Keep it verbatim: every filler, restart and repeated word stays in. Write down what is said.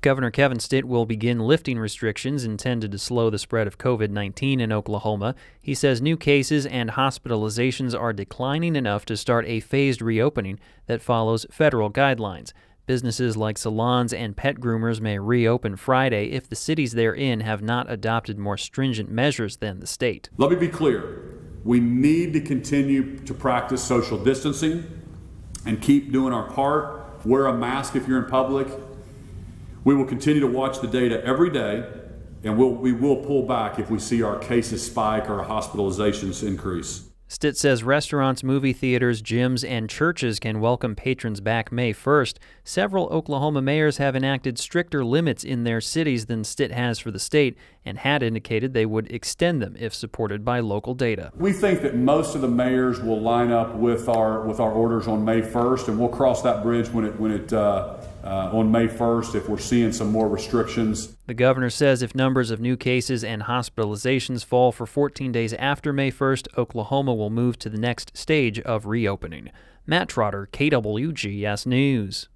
Governor Kevin Stitt will begin lifting restrictions intended to slow the spread of covid nineteen in Oklahoma. He says new cases and hospitalizations are declining enough to start a phased reopening that follows federal guidelines. Businesses like salons and pet groomers may reopen Friday if the cities they're in have not adopted more stringent measures than the state. Let me be clear. We need to continue to practice social distancing and keep doing our part. Wear a mask if you're in public. We will continue to watch the data every day, and we'll, we will pull back if we see our cases spike or our hospitalizations increase. Stitt says restaurants, movie theaters, gyms, and churches can welcome patrons back May first. Several Oklahoma mayors have enacted stricter limits in their cities than Stitt has for the state and had indicated they would extend them if supported by local data. We think that most of the mayors will line up with our with our orders on May first, and we'll cross that bridge when it when it uh, uh, on May first if we're seeing some more restrictions. The governor says if numbers of new cases and hospitalizations fall for fourteen days after May first, Oklahoma will move to the next stage of reopening. Matt Trotter, K W G S News.